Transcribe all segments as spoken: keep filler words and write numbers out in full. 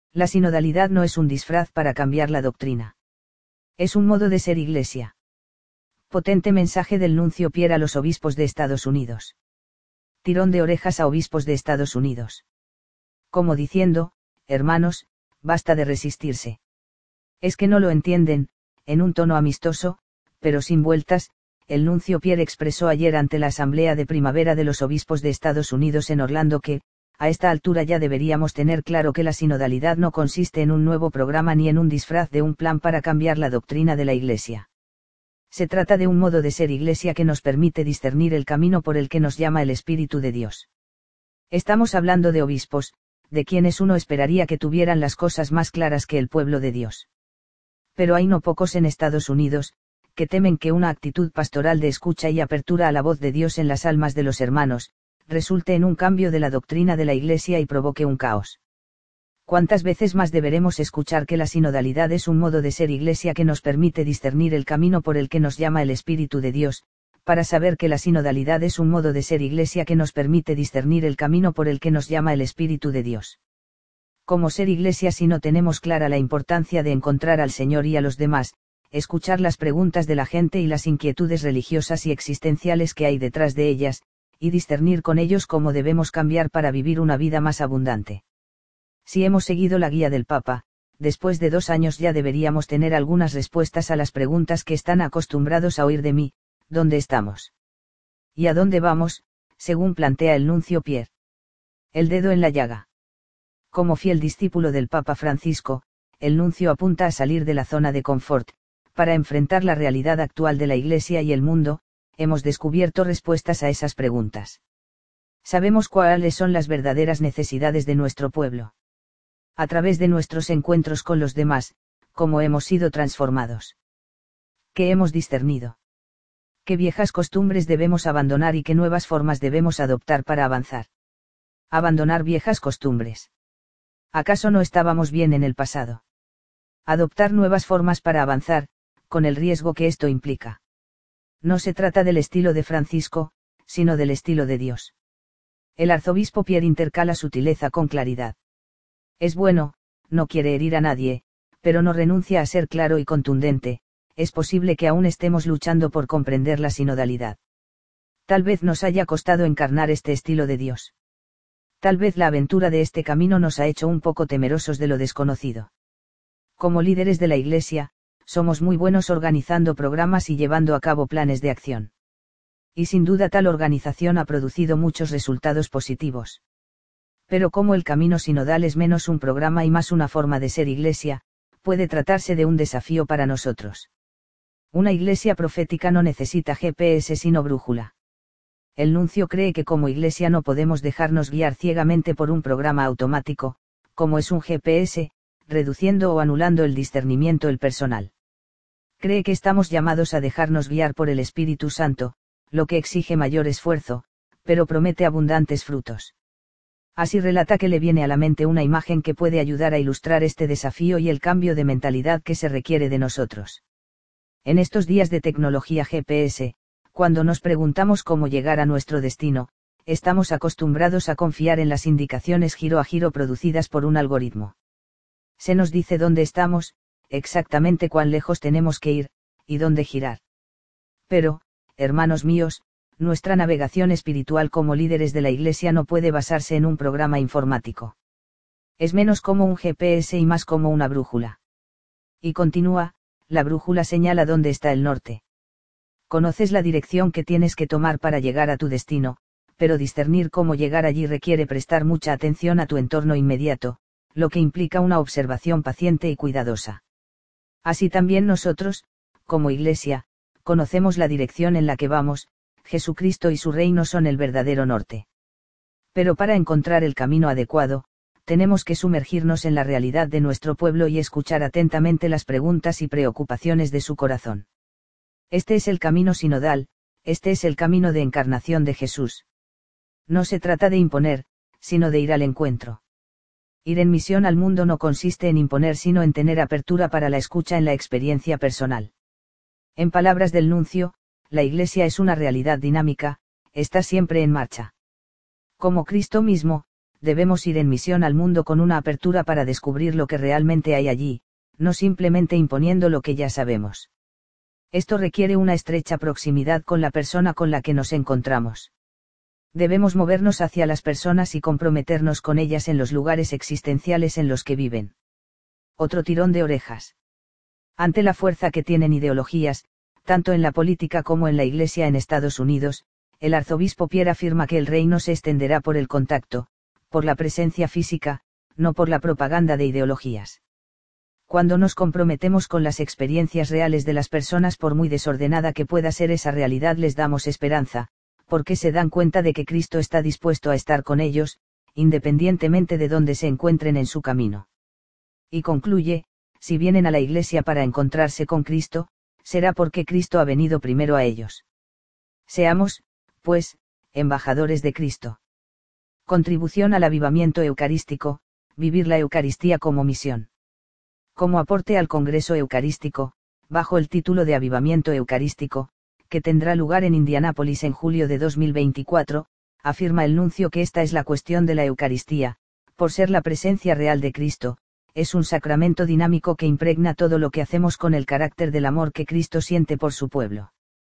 La sinodalidad no es un disfraz para cambiar la doctrina. Es un modo de ser Iglesia. Potente mensaje del nuncio Pierre a los obispos de Estados Unidos. Tirón de orejas a obispos de Estados Unidos. Como diciendo, hermanos, basta de resistirse. Es que no lo entienden, en un tono amistoso, pero sin vueltas, el nuncio Pierre expresó ayer ante la Asamblea de Primavera de los Obispos de Estados Unidos en Orlando que, a esta altura ya deberíamos tener claro que la sinodalidad no consiste en un nuevo programa ni en un disfraz de un plan para cambiar la doctrina de la Iglesia. Se trata de un modo de ser Iglesia que nos permite discernir el camino por el que nos llama el Espíritu de Dios. Estamos hablando de obispos, de quienes uno esperaría que tuvieran las cosas más claras que el pueblo de Dios. Pero hay no pocos en Estados Unidos, que temen que una actitud pastoral de escucha y apertura a la voz de Dios en las almas de los hermanos, resulte en un cambio de la doctrina de la Iglesia y provoque un caos. ¿Cuántas veces más deberemos escuchar que la sinodalidad es un modo de ser Iglesia que nos permite discernir el camino por el que nos llama el Espíritu de Dios, para saber que la sinodalidad es un modo de ser Iglesia que nos permite discernir el camino por el que nos llama el Espíritu de Dios? ¿Cómo ser Iglesia si no tenemos clara la importancia de encontrar al Señor y a los demás, escuchar las preguntas de la gente y las inquietudes religiosas y existenciales que hay detrás de ellas, y discernir con ellos cómo debemos cambiar para vivir una vida más abundante? Si hemos seguido la guía del Papa, después de dos años ya deberíamos tener algunas respuestas a las preguntas que están acostumbrados a oír de mí: ¿dónde estamos? ¿Y a dónde vamos?, según plantea el nuncio Pierre. El dedo en la llaga. Como fiel discípulo del Papa Francisco, el nuncio apunta a salir de la zona de confort, para enfrentar la realidad actual de la Iglesia y el mundo. Hemos descubierto respuestas a esas preguntas. Sabemos cuáles son las verdaderas necesidades de nuestro pueblo. A través de nuestros encuentros con los demás, cómo hemos sido transformados. ¿Qué hemos discernido? ¿Qué viejas costumbres debemos abandonar y qué nuevas formas debemos adoptar para avanzar? Abandonar viejas costumbres. ¿Acaso no estábamos bien en el pasado? Adoptar nuevas formas para avanzar, con el riesgo que esto implica. No se trata del estilo de Francisco, sino del estilo de Dios. El arzobispo Pierre intercala sutileza con claridad. Es bueno, no quiere herir a nadie, pero no renuncia a ser claro y contundente. Es posible que aún estemos luchando por comprender la sinodalidad. Tal vez nos haya costado encarnar este estilo de Dios. Tal vez la aventura de este camino nos ha hecho un poco temerosos de lo desconocido. Como líderes de la Iglesia, somos muy buenos organizando programas y llevando a cabo planes de acción. Y sin duda tal organización ha producido muchos resultados positivos. Pero como el camino sinodal es menos un programa y más una forma de ser Iglesia, puede tratarse de un desafío para nosotros. Una Iglesia profética no necesita G P S sino brújula. El nuncio cree que como Iglesia no podemos dejarnos guiar ciegamente por un programa automático, como es un G P S, reduciendo o anulando el discernimiento el personal. Cree que estamos llamados a dejarnos guiar por el Espíritu Santo, lo que exige mayor esfuerzo, pero promete abundantes frutos. Así relata que le viene a la mente una imagen que puede ayudar a ilustrar este desafío y el cambio de mentalidad que se requiere de nosotros. En estos días de tecnología G P S, cuando nos preguntamos cómo llegar a nuestro destino, estamos acostumbrados a confiar en las indicaciones giro a giro producidas por un algoritmo. Se nos dice dónde estamos, exactamente cuán lejos tenemos que ir, y dónde girar. Pero, hermanos míos, nuestra navegación espiritual como líderes de la Iglesia no puede basarse en un programa informático. Es menos como un G P S y más como una brújula. Y continúa, la brújula señala dónde está el norte. Conoces la dirección que tienes que tomar para llegar a tu destino, pero discernir cómo llegar allí requiere prestar mucha atención a tu entorno inmediato, lo que implica una observación paciente y cuidadosa. Así también nosotros, como Iglesia, conocemos la dirección en la que vamos. Jesucristo y su reino son el verdadero norte. Pero para encontrar el camino adecuado, tenemos que sumergirnos en la realidad de nuestro pueblo y escuchar atentamente las preguntas y preocupaciones de su corazón. Este es el camino sinodal, este es el camino de encarnación de Jesús. No se trata de imponer, sino de ir al encuentro. Ir en misión al mundo no consiste en imponer sino en tener apertura para la escucha en la experiencia personal. En palabras del nuncio, la Iglesia es una realidad dinámica, está siempre en marcha. Como Cristo mismo, debemos ir en misión al mundo con una apertura para descubrir lo que realmente hay allí, no simplemente imponiendo lo que ya sabemos. Esto requiere una estrecha proximidad con la persona con la que nos encontramos. Debemos movernos hacia las personas y comprometernos con ellas en los lugares existenciales en los que viven. Otro tirón de orejas. Ante la fuerza que tienen ideologías, tanto en la política como en la Iglesia en Estados Unidos, el arzobispo Pierre afirma que el reino se extenderá por el contacto, por la presencia física, no por la propaganda de ideologías. Cuando nos comprometemos con las experiencias reales de las personas, por muy desordenada que pueda ser esa realidad, les damos esperanza, porque se dan cuenta de que Cristo está dispuesto a estar con ellos, independientemente de dónde se encuentren en su camino. Y concluye, si vienen a la Iglesia para encontrarse con Cristo, será porque Cristo ha venido primero a ellos. Seamos, pues, embajadores de Cristo. Contribución al avivamiento eucarístico, vivir la Eucaristía como misión. Como aporte al Congreso Eucarístico, bajo el título de Avivamiento Eucarístico, que tendrá lugar en Indianápolis en julio de dos mil veinticuatro, afirma el nuncio que esta es la cuestión de la Eucaristía, por ser la presencia real de Cristo, es un sacramento dinámico que impregna todo lo que hacemos con el carácter del amor que Cristo siente por su pueblo.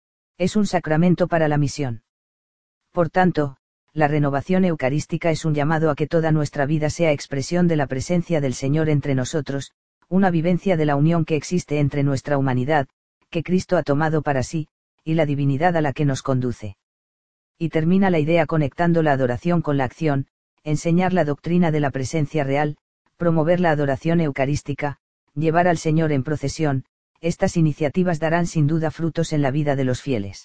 Es un sacramento para la misión. Por tanto, la renovación eucarística es un llamado a que toda nuestra vida sea expresión de la presencia del Señor entre nosotros, una vivencia de la unión que existe entre nuestra humanidad, que Cristo ha tomado para sí, y la divinidad a la que nos conduce. Y termina la idea conectando la adoración con la acción, enseñar la doctrina de la presencia real, promover la adoración eucarística, llevar al Señor en procesión. Estas iniciativas darán sin duda frutos en la vida de los fieles.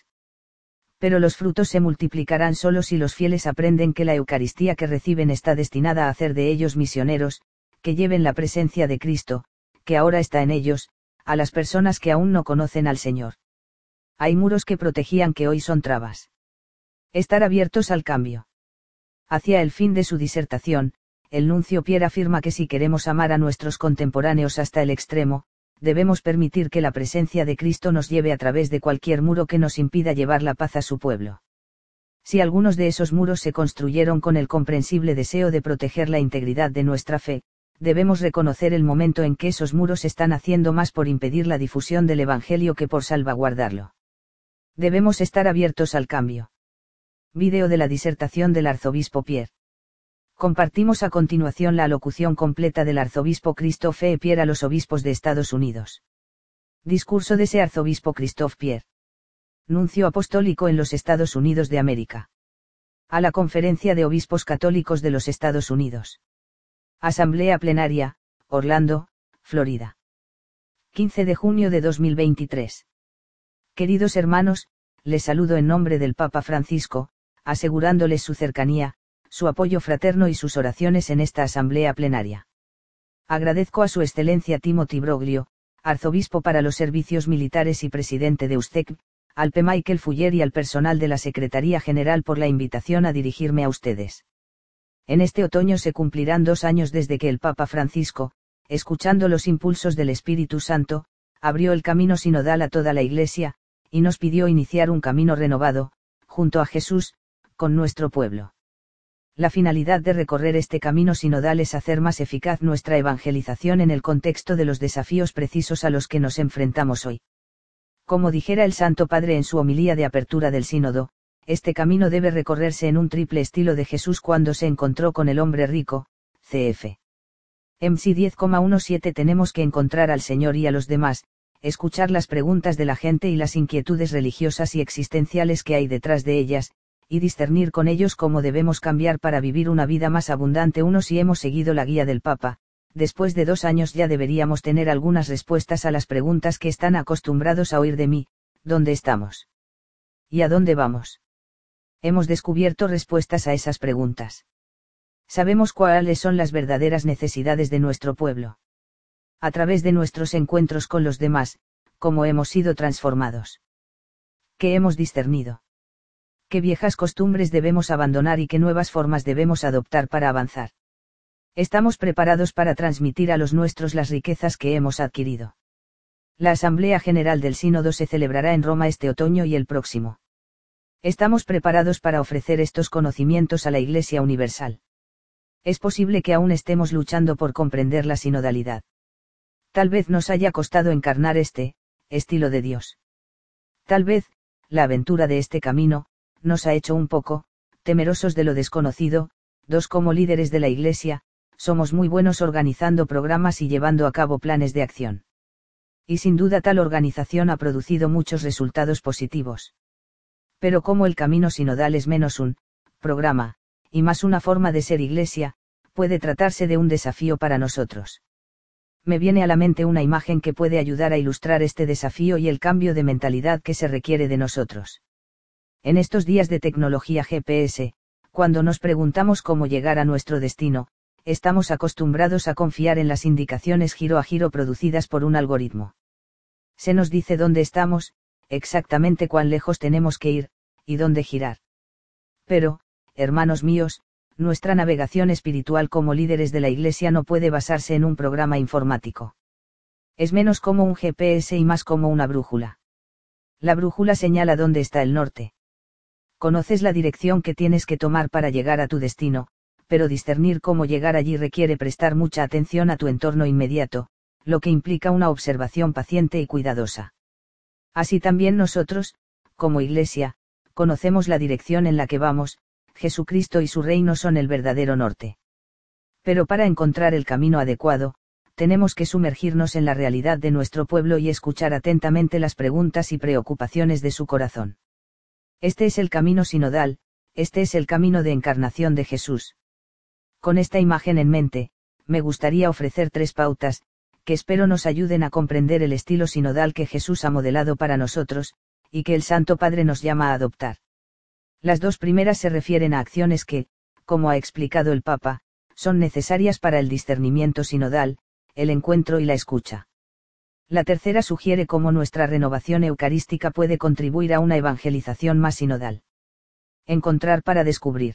Pero los frutos se multiplicarán solo si los fieles aprenden que la Eucaristía que reciben está destinada a hacer de ellos misioneros, que lleven la presencia de Cristo, que ahora está en ellos, a las personas que aún no conocen al Señor. Hay muros que protegían que hoy son trabas. Estar abiertos al cambio. Hacia el fin de su disertación, el nuncio Pierre afirma que si queremos amar a nuestros contemporáneos hasta el extremo, debemos permitir que la presencia de Cristo nos lleve a través de cualquier muro que nos impida llevar la paz a su pueblo. Si algunos de esos muros se construyeron con el comprensible deseo de proteger la integridad de nuestra fe, debemos reconocer el momento en que esos muros están haciendo más por impedir la difusión del Evangelio que por salvaguardarlo. Debemos estar abiertos al cambio. Vídeo de la disertación del arzobispo Pierre. Compartimos a continuación la alocución completa del arzobispo Christophe E. Pierre a los obispos de Estados Unidos. Discurso de ese arzobispo Christophe Pierre. Nuncio apostólico en los Estados Unidos de América. A la Conferencia de Obispos Católicos de los Estados Unidos. Asamblea Plenaria, Orlando, Florida. quince de junio de dos mil veintitrés. Queridos hermanos, les saludo en nombre del Papa Francisco, asegurándoles su cercanía, su apoyo fraterno y sus oraciones en esta asamblea plenaria. Agradezco a su excelencia Timothy Broglio, arzobispo para los servicios militares y presidente de U S T E C, al P. Michael Fuller y al personal de la Secretaría General por la invitación a dirigirme a ustedes. En este otoño se cumplirán dos años desde que el Papa Francisco, escuchando los impulsos del Espíritu Santo, abrió el camino sinodal a toda la Iglesia, y nos pidió iniciar un camino renovado, junto a Jesús, con nuestro pueblo. La finalidad de recorrer este camino sinodal es hacer más eficaz nuestra evangelización en el contexto de los desafíos precisos a los que nos enfrentamos hoy. Como dijera el Santo Padre en su homilía de apertura del sínodo, este camino debe recorrerse en un triple estilo de Jesús cuando se encontró con el hombre rico, cf. M C diez coma diecisiete. Tenemos que encontrar al Señor y a los demás, escuchar las preguntas de la gente y las inquietudes religiosas y existenciales que hay detrás de ellas, y discernir con ellos cómo debemos cambiar para vivir una vida más abundante. Uno, si hemos seguido la guía del Papa, después de dos años ya deberíamos tener algunas respuestas a las preguntas que están acostumbrados a oír de mí: ¿dónde estamos? ¿Y a dónde vamos? Hemos descubierto respuestas a esas preguntas. Sabemos cuáles son las verdaderas necesidades de nuestro pueblo. A través de nuestros encuentros con los demás, cómo hemos sido transformados. ¿Qué hemos discernido? ¿Qué viejas costumbres debemos abandonar y qué nuevas formas debemos adoptar para avanzar? Estamos preparados para transmitir a los nuestros las riquezas que hemos adquirido. La Asamblea General del Sínodo se celebrará en Roma este otoño y el próximo. Estamos preparados para ofrecer estos conocimientos a la Iglesia Universal. Es posible que aún estemos luchando por comprender la sinodalidad. Tal vez nos haya costado encarnar este estilo de Dios. Tal vez, la aventura de este camino, nos ha hecho un poco temerosos de lo desconocido. Dos, como líderes de la Iglesia, somos muy buenos organizando programas y llevando a cabo planes de acción. Y sin duda tal organización ha producido muchos resultados positivos. Pero como el camino sinodal es menos un programa, y más una forma de ser Iglesia, puede tratarse de un desafío para nosotros. Me viene a la mente una imagen que puede ayudar a ilustrar este desafío y el cambio de mentalidad que se requiere de nosotros. En estos días de tecnología G P S, cuando nos preguntamos cómo llegar a nuestro destino, estamos acostumbrados a confiar en las indicaciones giro a giro producidas por un algoritmo. Se nos dice dónde estamos, exactamente cuán lejos tenemos que ir, y dónde girar. Pero, hermanos míos, nuestra navegación espiritual como líderes de la Iglesia no puede basarse en un programa informático. Es menos como un G P S y más como una brújula. La brújula señala dónde está el norte. Conoces la dirección que tienes que tomar para llegar a tu destino, pero discernir cómo llegar allí requiere prestar mucha atención a tu entorno inmediato, lo que implica una observación paciente y cuidadosa. Así también nosotros, como Iglesia, conocemos la dirección en la que vamos. Jesucristo y su reino son el verdadero norte. Pero para encontrar el camino adecuado, tenemos que sumergirnos en la realidad de nuestro pueblo y escuchar atentamente las preguntas y preocupaciones de su corazón. Este es el camino sinodal, este es el camino de encarnación de Jesús. Con esta imagen en mente, me gustaría ofrecer tres pautas, que espero nos ayuden a comprender el estilo sinodal que Jesús ha modelado para nosotros, y que el Santo Padre nos llama a adoptar. Las dos primeras se refieren a acciones que, como ha explicado el Papa, son necesarias para el discernimiento sinodal, el encuentro y la escucha. La tercera sugiere cómo nuestra renovación eucarística puede contribuir a una evangelización más sinodal. Encontrar para descubrir.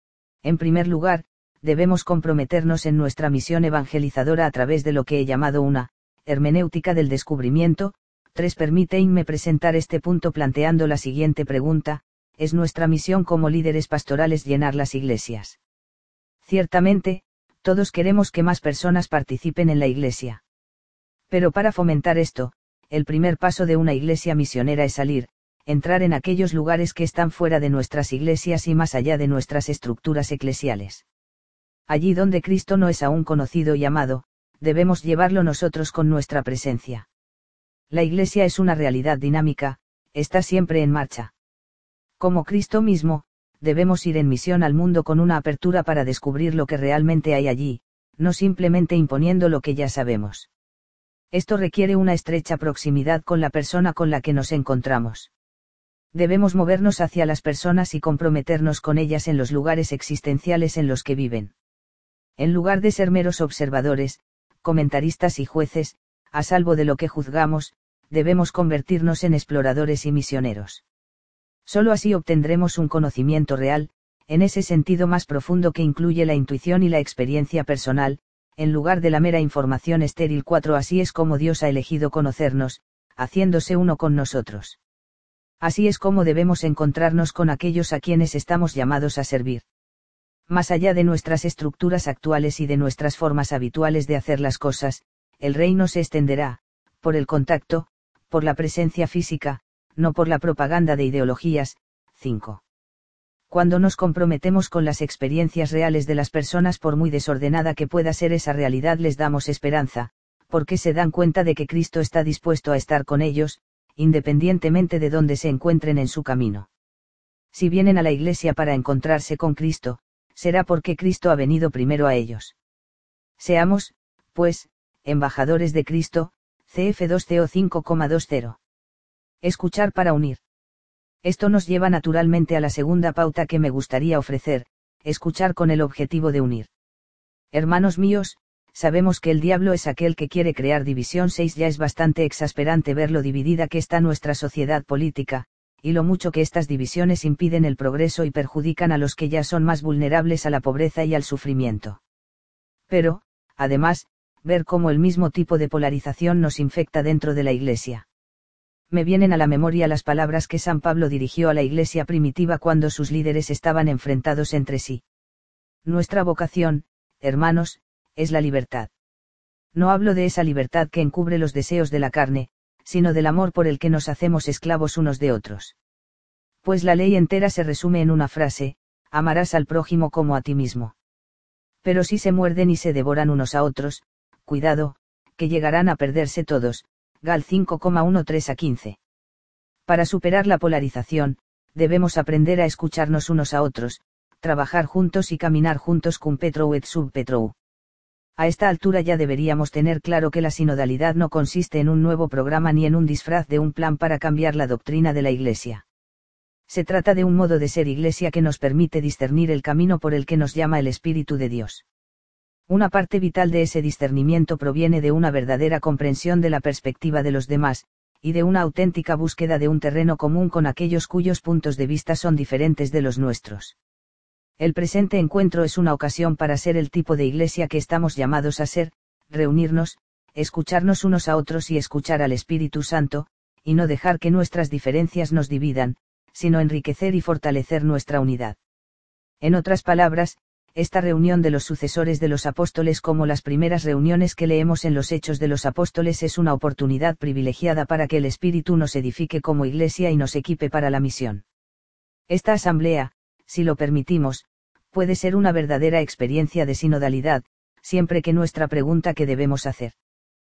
En primer lugar, debemos comprometernos en nuestra misión evangelizadora a través de lo que he llamado una hermenéutica del descubrimiento. tres Permítanme presentar este punto planteando la siguiente pregunta: ¿es nuestra misión como líderes pastorales llenar las iglesias? Ciertamente, todos queremos que más personas participen en la Iglesia. Pero para fomentar esto, el primer paso de una iglesia misionera es salir, entrar en aquellos lugares que están fuera de nuestras iglesias y más allá de nuestras estructuras eclesiales. Allí donde Cristo no es aún conocido y amado, debemos llevarlo nosotros con nuestra presencia. La Iglesia es una realidad dinámica, está siempre en marcha. Como Cristo mismo, debemos ir en misión al mundo con una apertura para descubrir lo que realmente hay allí, no simplemente imponiendo lo que ya sabemos. Esto requiere una estrecha proximidad con la persona con la que nos encontramos. Debemos movernos hacia las personas y comprometernos con ellas en los lugares existenciales en los que viven. En lugar de ser meros observadores, comentaristas y jueces, a salvo de lo que juzgamos, debemos convertirnos en exploradores y misioneros. Solo así obtendremos un conocimiento real, en ese sentido más profundo que incluye la intuición y la experiencia personal, en lugar de la mera información estéril. cuatro Así es como Dios ha elegido conocernos, haciéndose uno con nosotros. Así es como debemos encontrarnos con aquellos a quienes estamos llamados a servir. Más allá de nuestras estructuras actuales y de nuestras formas habituales de hacer las cosas, el reino se extenderá, por el contacto, por la presencia física, no por la propaganda de ideologías. cinco Cuando nos comprometemos con las experiencias reales de las personas, por muy desordenada que pueda ser esa realidad, les damos esperanza, porque se dan cuenta de que Cristo está dispuesto a estar con ellos, independientemente de dónde se encuentren en su camino. Si vienen a la Iglesia para encontrarse con Cristo, será porque Cristo ha venido primero a ellos. Seamos, pues, embajadores de Cristo. C F dos C O cinco coma veinte. Escuchar para unir. Esto nos lleva naturalmente a la segunda pauta que me gustaría ofrecer: escuchar con el objetivo de unir. Hermanos míos, sabemos que el diablo es aquel que quiere crear división. seis Ya es bastante exasperante ver lo dividida que está nuestra sociedad política, y lo mucho que estas divisiones impiden el progreso y perjudican a los que ya son más vulnerables a la pobreza y al sufrimiento. Pero, además, ver cómo el mismo tipo de polarización nos infecta dentro de la Iglesia. Me vienen a la memoria las palabras que San Pablo dirigió a la Iglesia primitiva cuando sus líderes estaban enfrentados entre sí. Nuestra vocación, hermanos, es la libertad. No hablo de esa libertad que encubre los deseos de la carne, sino del amor por el que nos hacemos esclavos unos de otros. Pues la ley entera se resume en una frase: amarás al prójimo como a ti mismo. Pero si se muerden y se devoran unos a otros, cuidado, que llegarán a perderse todos. Gal cinco trece a quince. Para superar la polarización, debemos aprender a escucharnos unos a otros, trabajar juntos y caminar juntos cum petrou et sub petrou. A esta altura ya deberíamos tener claro que la sinodalidad no consiste en un nuevo programa ni en un disfraz de un plan para cambiar la doctrina de la Iglesia. Se trata de un modo de ser Iglesia que nos permite discernir el camino por el que nos llama el Espíritu de Dios. Una parte vital de ese discernimiento proviene de una verdadera comprensión de la perspectiva de los demás, y de una auténtica búsqueda de un terreno común con aquellos cuyos puntos de vista son diferentes de los nuestros. El presente encuentro es una ocasión para ser el tipo de Iglesia que estamos llamados a ser, reunirnos, escucharnos unos a otros y escuchar al Espíritu Santo, y no dejar que nuestras diferencias nos dividan, sino enriquecer y fortalecer nuestra unidad. En otras palabras, esta reunión de los sucesores de los apóstoles como las primeras reuniones que leemos en los Hechos de los Apóstoles es una oportunidad privilegiada para que el Espíritu nos edifique como Iglesia y nos equipe para la misión. Esta asamblea, si lo permitimos, puede ser una verdadera experiencia de sinodalidad, siempre que nuestra pregunta que debemos hacer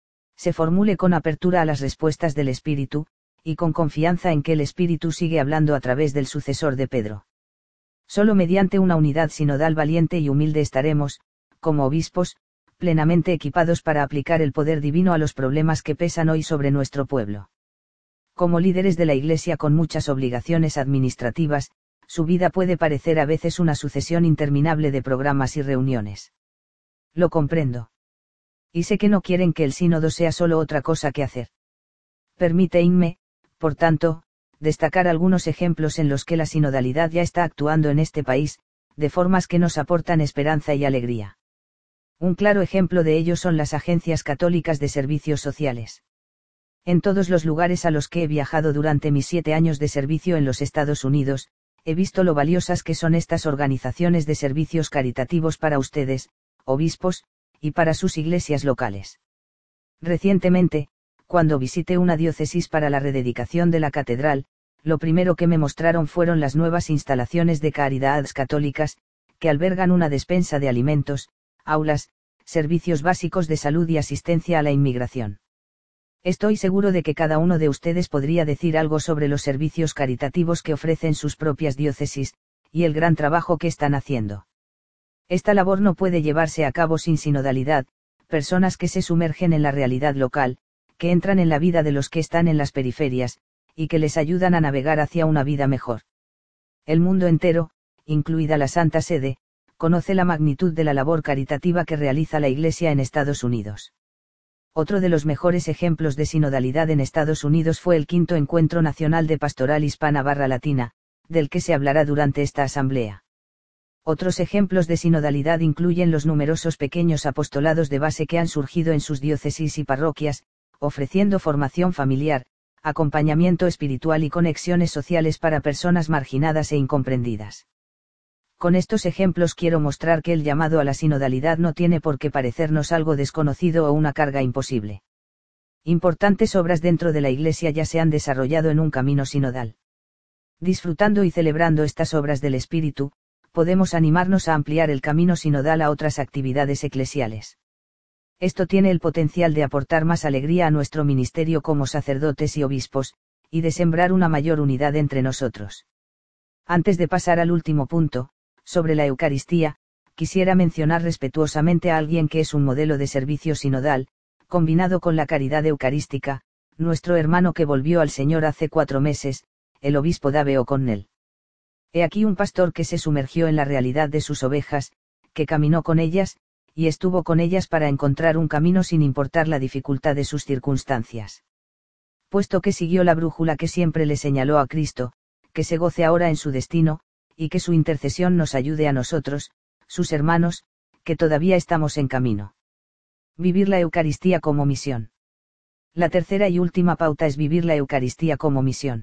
se formule con apertura a las respuestas del Espíritu, y con confianza en que el Espíritu sigue hablando a través del sucesor de Pedro. Solo mediante una unidad sinodal valiente y humilde estaremos, como obispos, plenamente equipados para aplicar el poder divino a los problemas que pesan hoy sobre nuestro pueblo. Como líderes de la Iglesia con muchas obligaciones administrativas, su vida puede parecer a veces una sucesión interminable de programas y reuniones. Lo comprendo. Y sé que no quieren que el sínodo sea solo otra cosa que hacer. Permíteme, por tanto, destacar algunos ejemplos en los que la sinodalidad ya está actuando en este país, de formas que nos aportan esperanza y alegría. Un claro ejemplo de ello son las agencias católicas de servicios sociales. En todos los lugares a los que he viajado durante mis siete años de servicio en los Estados Unidos, he visto lo valiosas que son estas organizaciones de servicios caritativos para ustedes, obispos, y para sus iglesias locales. Recientemente, cuando visité una diócesis para la rededicación de la catedral, lo primero que me mostraron fueron las nuevas instalaciones de caridades católicas, que albergan una despensa de alimentos, aulas, servicios básicos de salud y asistencia a la inmigración. Estoy seguro de que cada uno de ustedes podría decir algo sobre los servicios caritativos que ofrecen sus propias diócesis, y el gran trabajo que están haciendo. Esta labor no puede llevarse a cabo sin sinodalidad, personas que se sumergen en la realidad local, que entran en la vida de los que están en las periferias, y que les ayudan a navegar hacia una vida mejor. El mundo entero, incluida la Santa Sede, conoce la magnitud de la labor caritativa que realiza la Iglesia en Estados Unidos. Otro de los mejores ejemplos de sinodalidad en Estados Unidos fue el quinto Encuentro Nacional de Pastoral Hispana barra Latina, del que se hablará durante esta asamblea. Otros ejemplos de sinodalidad incluyen los numerosos pequeños apostolados de base que han surgido en sus diócesis y parroquias, ofreciendo formación familiar, acompañamiento espiritual y conexiones sociales para personas marginadas e incomprendidas. Con estos ejemplos quiero mostrar que el llamado a la sinodalidad no tiene por qué parecernos algo desconocido o una carga imposible. Importantes obras dentro de la Iglesia ya se han desarrollado en un camino sinodal. Disfrutando y celebrando estas obras del Espíritu, podemos animarnos a ampliar el camino sinodal a otras actividades eclesiales. Esto tiene el potencial de aportar más alegría a nuestro ministerio como sacerdotes y obispos, y de sembrar una mayor unidad entre nosotros. Antes de pasar al último punto, sobre la Eucaristía, quisiera mencionar respetuosamente a alguien que es un modelo de servicio sinodal, combinado con la caridad eucarística, nuestro hermano que volvió al Señor hace cuatro meses, el obispo Dave O'Connell. He aquí un pastor que se sumergió en la realidad de sus ovejas, que caminó con ellas, y estuvo con ellas para encontrar un camino sin importar la dificultad de sus circunstancias. Puesto que siguió la brújula que siempre le señaló a Cristo, que se goce ahora en su destino, y que su intercesión nos ayude a nosotros, sus hermanos, que todavía estamos en camino. Vivir la Eucaristía como misión. La tercera y última pauta es vivir la Eucaristía como misión.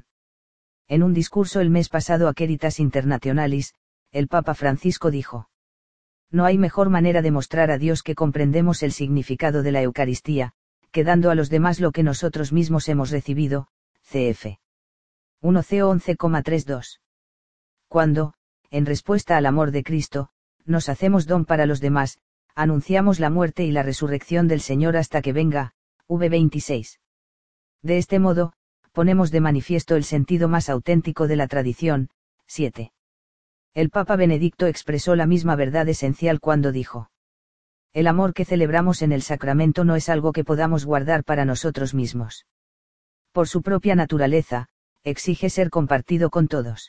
En un discurso el mes pasado a Caritas Internationalis, el Papa Francisco dijo: No hay mejor manera de mostrar a Dios que comprendemos el significado de la Eucaristía, que dando a los demás lo que nosotros mismos hemos recibido, cf. uno Cor once coma treinta y dos. Cuando, en respuesta al amor de Cristo, nos hacemos don para los demás, anunciamos la muerte y la resurrección del Señor hasta que venga, v veintiséis. De este modo, ponemos de manifiesto el sentido más auténtico de la tradición. siete. El Papa Benedicto expresó la misma verdad esencial cuando dijo: el amor que celebramos en el sacramento no es algo que podamos guardar para nosotros mismos. Por su propia naturaleza, exige ser compartido con todos.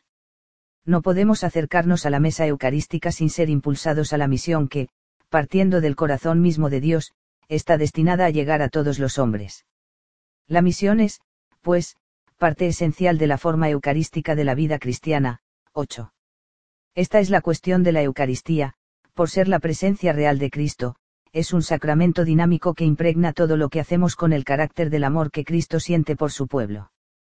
No podemos acercarnos a la mesa eucarística sin ser impulsados a la misión que, partiendo del corazón mismo de Dios, está destinada a llegar a todos los hombres. La misión es, pues, parte esencial de la forma eucarística de la vida cristiana. ocho. Esta es la cuestión de la Eucaristía, por ser la presencia real de Cristo, es un sacramento dinámico que impregna todo lo que hacemos con el carácter del amor que Cristo siente por su pueblo.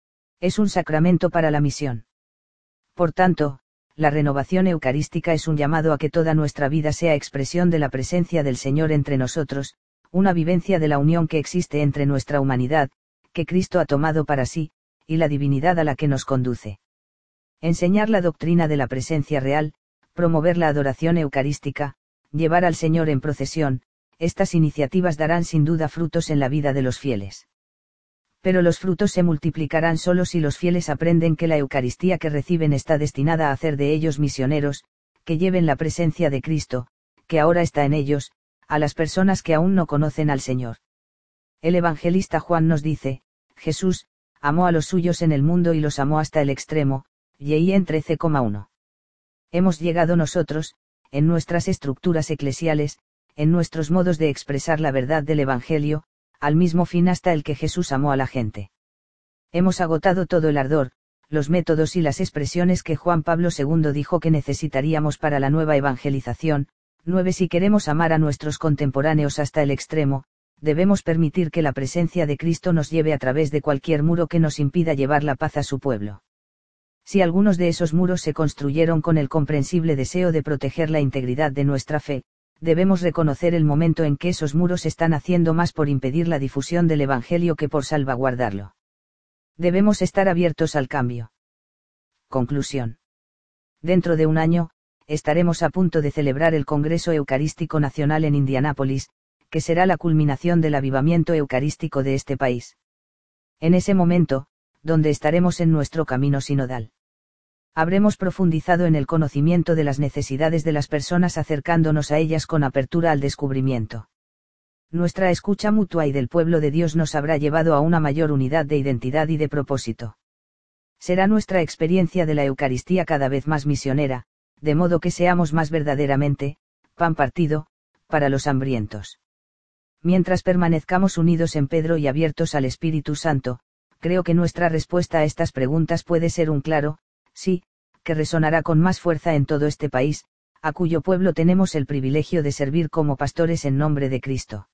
Es un sacramento para la misión. Por tanto, la renovación eucarística es un llamado a que toda nuestra vida sea expresión de la presencia del Señor entre nosotros, una vivencia de la unión que existe entre nuestra humanidad, que Cristo ha tomado para sí, y la divinidad a la que nos conduce. Enseñar la doctrina de la presencia real, promover la adoración eucarística, llevar al Señor en procesión, estas iniciativas darán sin duda frutos en la vida de los fieles. Pero los frutos se multiplicarán solo si los fieles aprenden que la Eucaristía que reciben está destinada a hacer de ellos misioneros, que lleven la presencia de Cristo, que ahora está en ellos, a las personas que aún no conocen al Señor. El evangelista Juan nos dice: Jesús amó a los suyos en el mundo y los amó hasta el extremo. Y en trece coma uno. Hemos llegado nosotros, en nuestras estructuras eclesiales, en nuestros modos de expresar la verdad del Evangelio, al mismo fin hasta el que Jesús amó a la gente. Hemos agotado todo el ardor, los métodos y las expresiones que Juan Pablo segundo dijo que necesitaríamos para la nueva evangelización. nueve Si queremos amar a nuestros contemporáneos hasta el extremo, debemos permitir que la presencia de Cristo nos lleve a través de cualquier muro que nos impida llevar la paz a su pueblo. Si algunos de esos muros se construyeron con el comprensible deseo de proteger la integridad de nuestra fe, debemos reconocer el momento en que esos muros están haciendo más por impedir la difusión del Evangelio que por salvaguardarlo. Debemos estar abiertos al cambio. Conclusión. Dentro de un año, estaremos a punto de celebrar el Congreso Eucarístico Nacional en Indianápolis, que será la culminación del avivamiento eucarístico de este país. En ese momento, donde estaremos en nuestro camino sinodal. Habremos profundizado en el conocimiento de las necesidades de las personas acercándonos a ellas con apertura al descubrimiento. Nuestra escucha mutua y del pueblo de Dios nos habrá llevado a una mayor unidad de identidad y de propósito. Será nuestra experiencia de la Eucaristía cada vez más misionera, de modo que seamos más verdaderamente, pan partido, para los hambrientos. Mientras permanezcamos unidos en Pedro y abiertos al Espíritu Santo, creo que nuestra respuesta a estas preguntas puede ser un claro sí, que resonará con más fuerza en todo este país, a cuyo pueblo tenemos el privilegio de servir como pastores en nombre de Cristo.